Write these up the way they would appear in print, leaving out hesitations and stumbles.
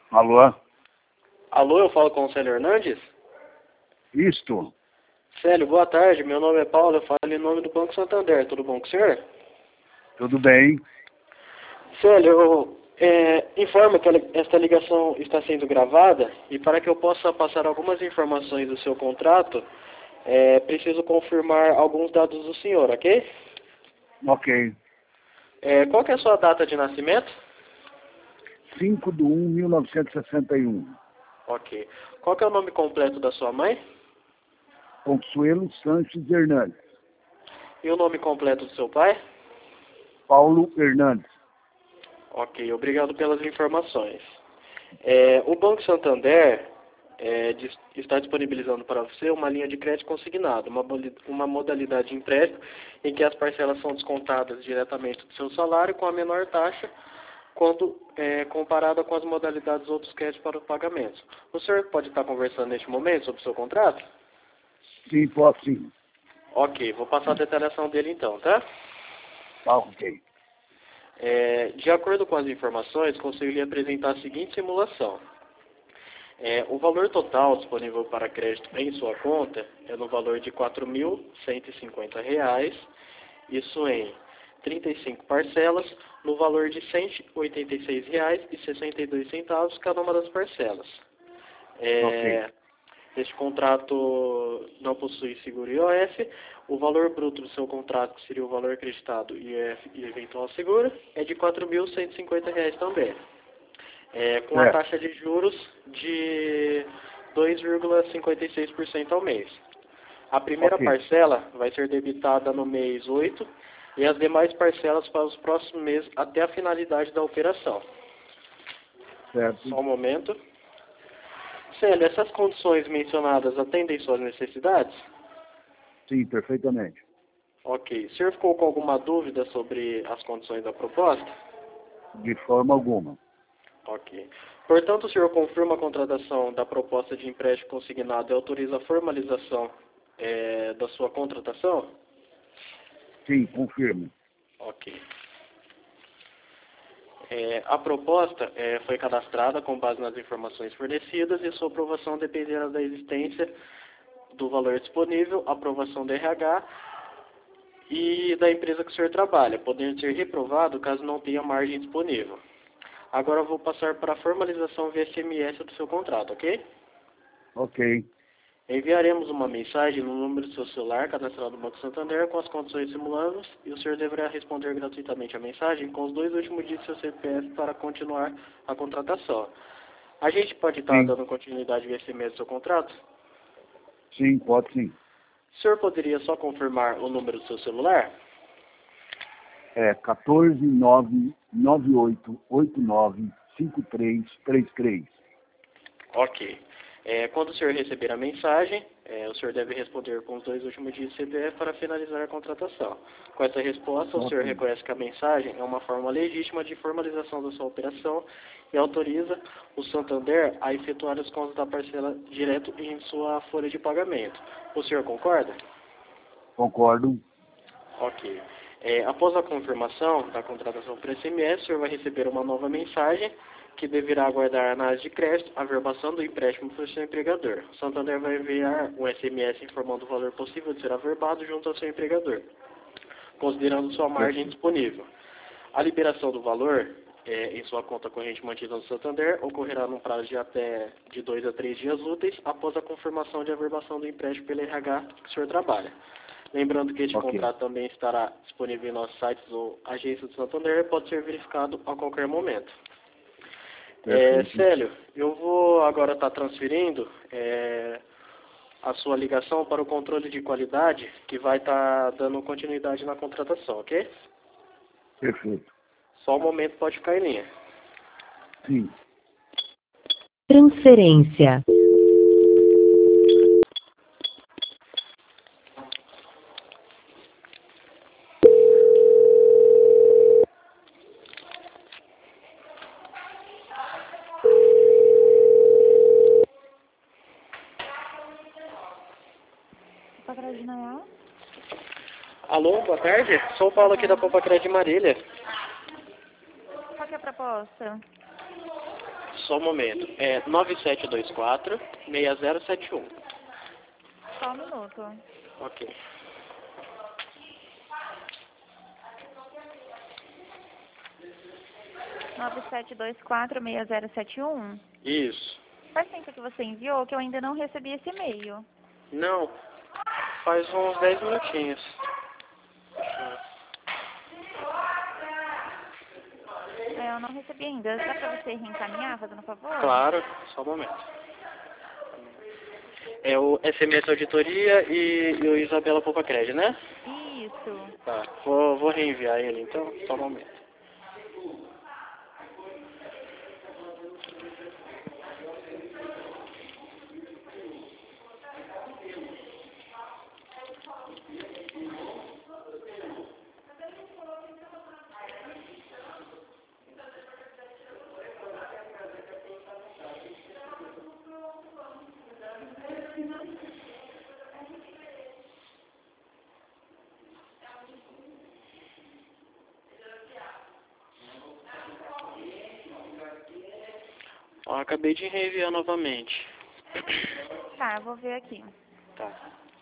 Alô? Alô, eu falo com o Célio Hernandes? Isto? Célio, boa tarde. Meu nome é Paulo, eu falo em nome do Banco Santander. Tudo bom com o senhor? Tudo bem? Célio, informa que esta ligação está sendo gravada e para que eu possa passar algumas informações do seu contrato, preciso confirmar alguns dados do senhor, ok? Ok. Qual que é a sua data de nascimento? 5/1/1961. Ok. Qual que é o nome completo da sua mãe? Consuelo Sanches Hernandes. E o nome completo do seu pai? Paulo Hernandes. Ok, obrigado pelas informações. O Banco Santander está disponibilizando para você uma linha de crédito consignado, uma modalidade de empréstimo em que as parcelas são descontadas diretamente do seu salário com a menor taxa quando comparada com as modalidades dos outros créditos para o pagamento. O senhor pode estar conversando neste momento sobre o seu contrato? Sim, posso sim. Ok, vou passar a detalhação dele então, tá? Tá, ok. De acordo com as informações, consigo lhe apresentar a seguinte simulação. O valor total disponível para crédito em sua conta é no valor de R$ 4.150, isso em 35 parcelas, no valor de R$ 186,62 cada uma das parcelas. Ok. Este contrato não possui seguro IOF. O valor bruto do seu contrato, que seria o valor acreditado IOF e eventual seguro, é de R$ 4.150 também. Com a taxa de juros de 2,56% ao mês. A primeira parcela vai ser debitada no mês 8 e as demais parcelas para os próximos meses até a finalidade da operação. Certo. Só um momento. Célio, essas condições mencionadas atendem suas necessidades? Sim, perfeitamente. Ok. O senhor ficou com alguma dúvida sobre as condições da proposta? De forma alguma. Ok. Portanto, o senhor confirma a contratação da proposta de empréstimo consignado e autoriza a formalização da sua contratação? Sim, confirmo. Ok. A proposta foi cadastrada com base nas informações fornecidas e sua aprovação dependerá da existência do valor disponível, aprovação do RH e da empresa que o senhor trabalha, podendo ser reprovado caso não tenha margem disponível. Agora eu vou passar para a formalização via SMS do seu contrato, ok? Ok. Enviaremos uma mensagem no número do seu celular cadastrado no Banco Santander com as condições simuladas e o senhor deverá responder gratuitamente a mensagem com os 2 últimos dígitos do seu CPF para continuar a contratação. A gente pode estar dando continuidade via SMS do seu contrato? Sim, pode sim. O senhor poderia só confirmar o número do seu celular? 14998895333. Ok. Quando o senhor receber a mensagem, o senhor deve responder com os 2 últimos dígitos do CPF para finalizar a contratação. Com essa resposta, o senhor reconhece que a mensagem é uma forma legítima de formalização da sua operação e autoriza o Santander a efetuar os contos da parcela direto em sua folha de pagamento. O senhor concorda? Concordo. Ok. Após a confirmação da contratação por SMS, o senhor vai receber uma nova mensagem que deverá aguardar a análise de crédito, a averbação do empréstimo para o seu empregador. O Santander vai enviar um SMS informando o valor possível de ser averbado junto ao seu empregador, considerando sua margem disponível. A liberação do valor em sua conta corrente mantida no Santander ocorrerá num prazo de até de 2 a 3 dias úteis após a confirmação de averbação do empréstimo pelo RH que o senhor trabalha. Lembrando que este contrato também estará disponível em nossos sites ou agência do Santander e pode ser verificado a qualquer momento. Célio, eu vou agora estar transferindo a sua ligação para o controle de qualidade, que vai estar dando continuidade na contratação, ok? Perfeito. Só um momento, pode ficar em linha. Sim. Transferência. Alô, boa tarde. Sou o Paulo aqui da Popacred de Marília. Qual que é a proposta? Só um momento. É 9724-6071. Só um minuto. Ok. Nove sete dois quatro 6071. Isso. Faz tempo que você enviou que eu ainda não recebi esse e-mail. Não, faz uns 10 minutinhos. Eu não recebi ainda. Dá pra você reencaminhar, fazendo favor? Claro, só um momento. É o SMS Auditoria e o Isabela Poupacred, né? Isso. Tá, vou reenviar ele então, só um momento. Ó, acabei de reenviar novamente. Tá, vou ver aqui. Tá.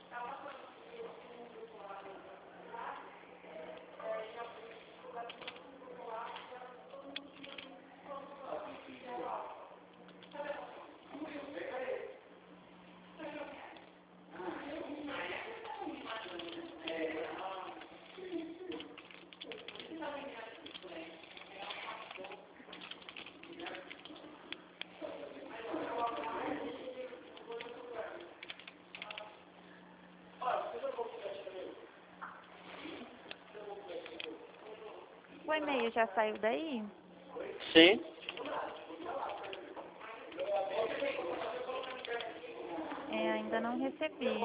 O e-mail já saiu daí? Sim? Ainda não recebi.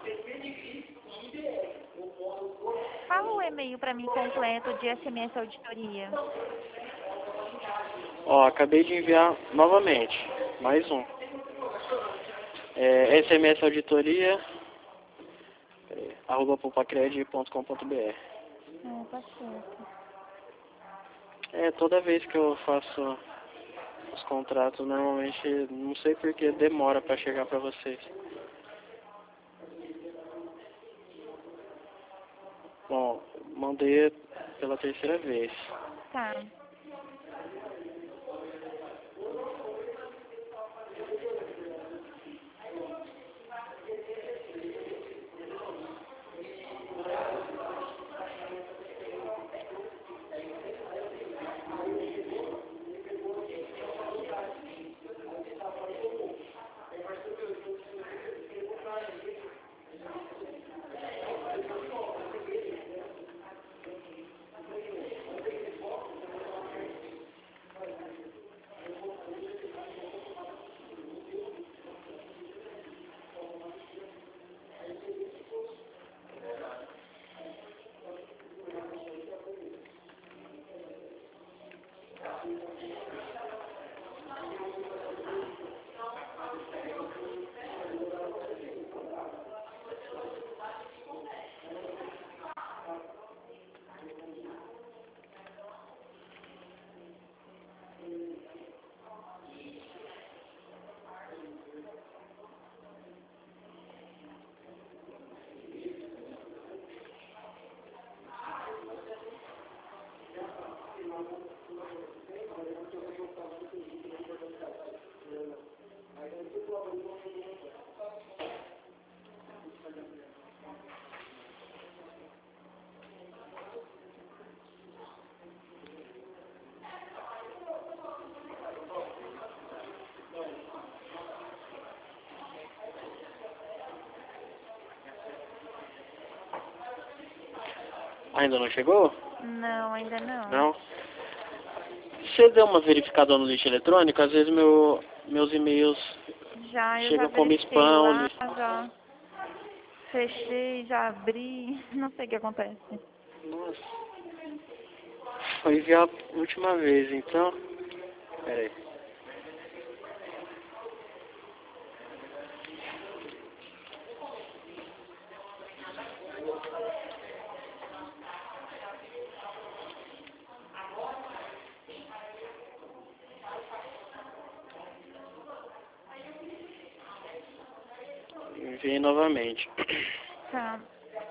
Fala o e-mail pra mim completo de SMS Auditoria. Ó, acabei de enviar novamente. Mais um. É SMS Auditoria @poupacred.com.br. Tá certo. Toda vez que eu faço os contratos, normalmente, não sei por que demora para chegar para vocês. Bom, mandei pela terceira vez. Tá. Ainda não chegou? Não, ainda não. Não? Você deu uma verificada no lixo eletrônico? Às vezes meus e-mails Já, eu já chegam como verifiquei spam ou lá, lixo. já fechei, já abri. Não sei o que acontece. Nossa. Vou enviar a última vez, então. Pera aí. Enviei novamente. Tá.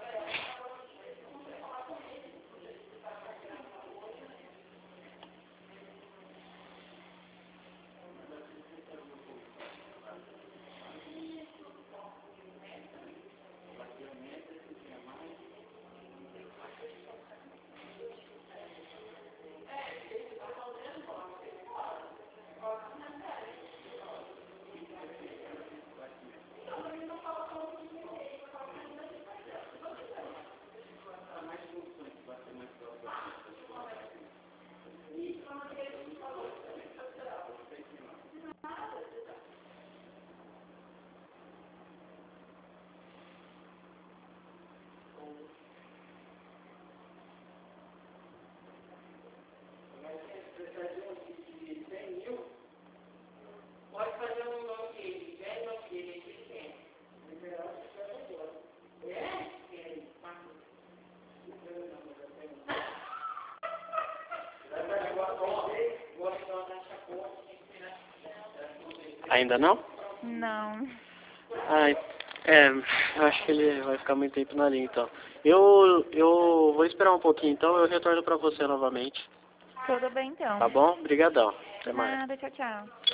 Ainda não? Não. Ai, eu acho que ele vai ficar muito tempo na linha, então. Eu vou esperar um pouquinho, então eu retorno pra você novamente. Tudo bem, então. Tá bom? Obrigadão. Até mais. Nada, tchau, tchau.